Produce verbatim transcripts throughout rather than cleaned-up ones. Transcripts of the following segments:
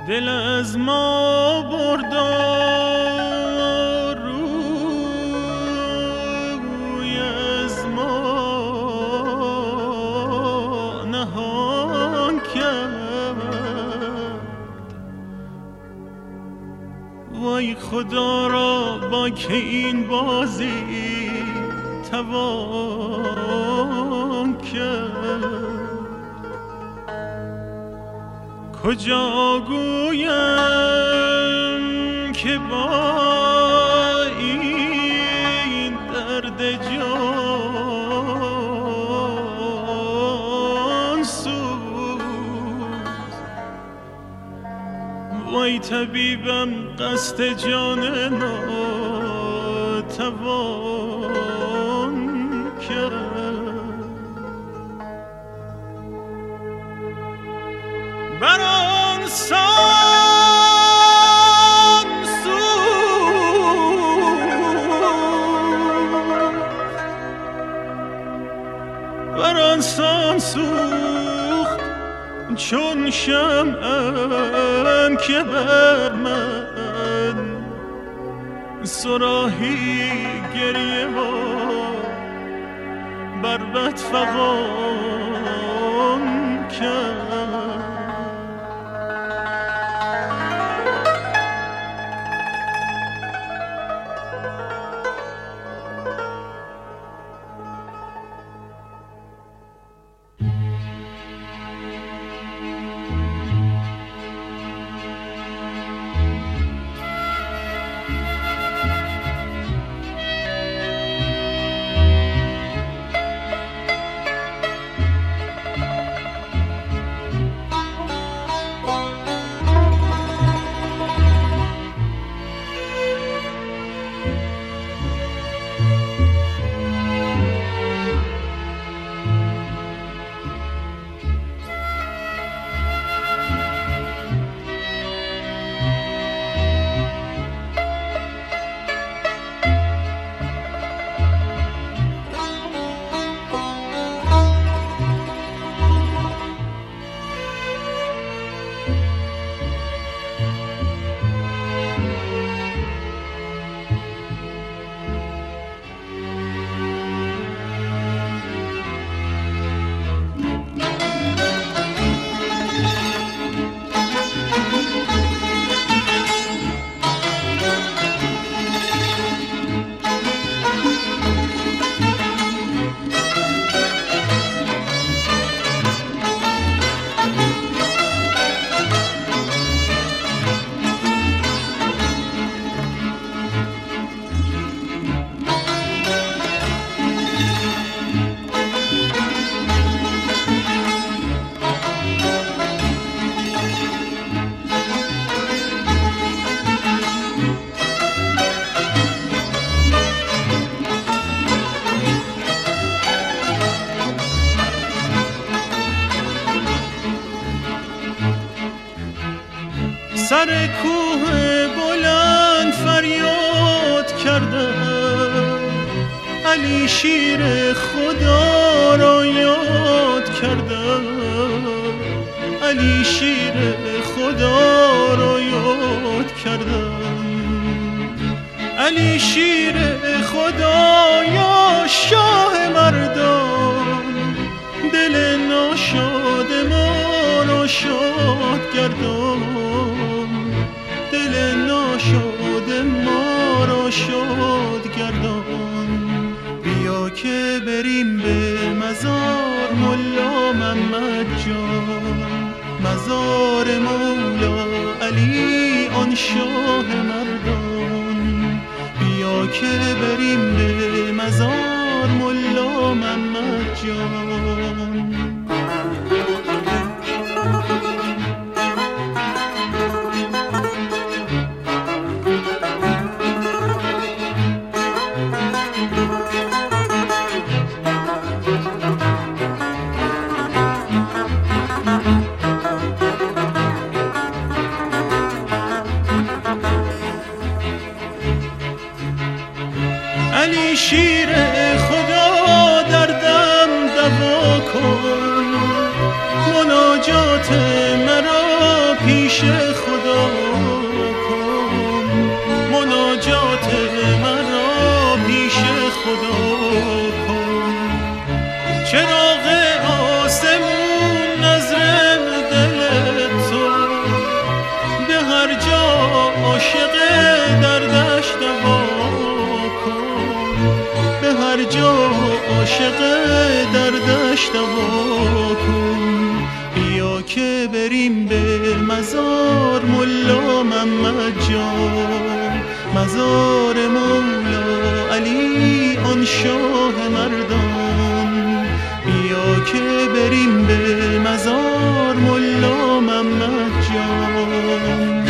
دل از ما بردار روی از ما نهان کرد. وای خدا را با که این بازی توان کرد. کجا گویم که با این درد جان سوز، وای طبیبم قصد جان ناتوان کرد. بر آن سان سوخت، بر آن سان سوخت چون شمعم که بر من صراحی گریه و بر بد فغان کرد. سر کوه بلند فریاد کردم، علی شیر خدا را یاد کردم، علی شیر خدا را یاد کردم، علی شیر خدا یا شاه مردان، دل ناشاد ما را شاد گردان، دل ناشاد ما را شاد گردان. بیا که بریم به مزار ملا محمد جان، مزار مولا علی آن شاه مردان. بیا که بریم به مزار ملا محمد جان. علی شیر خدا دردم دوا کن، مناجات مرا پیش خدا عاشق دردش دوا کن. بیا که بریم به مزار ملا محمد جان، مزار مولا علی آن شاه مردان. بیا که بریم به مزار ملا محمد جان.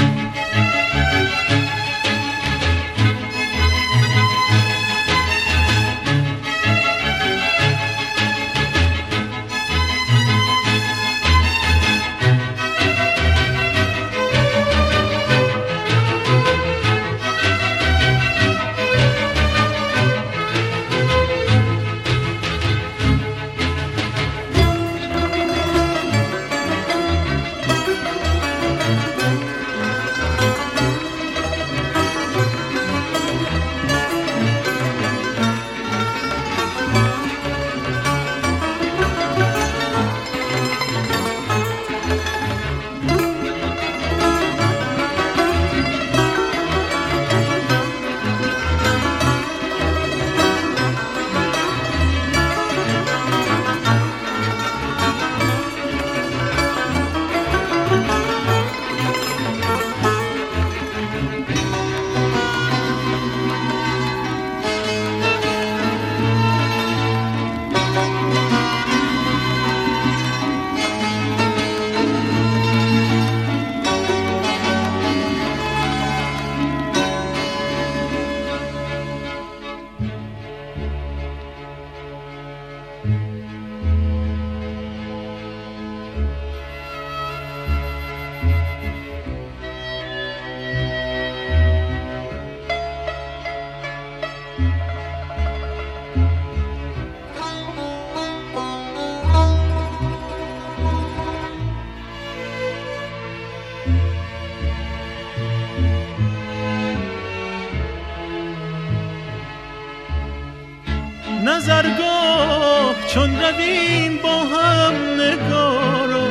نظرگاه چون رویم با هم نگارا،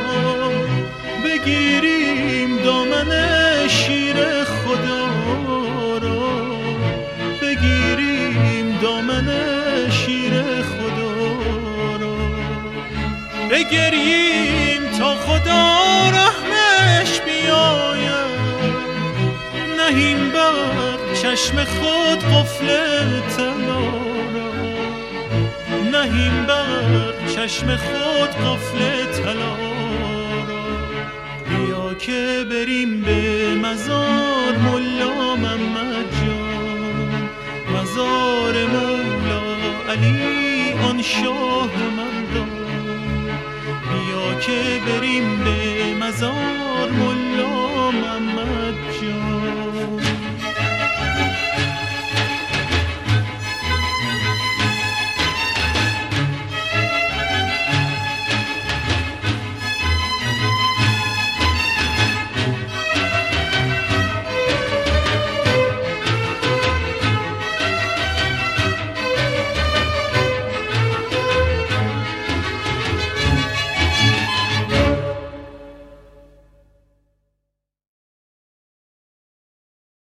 بگیریم دامن شیر خدا را، بگیریم دامن شیر خدا را، بگریم تا خدا رحمش بیاید. نهیم بر چشم خود قفل طلا، نهیم بر چشم خود قفل طلا را. بیا که بریم به مزار ملا محمد جان، مزار مولا علی آن شاه مردان. بیا که بریم به مزار ملا محمد جان.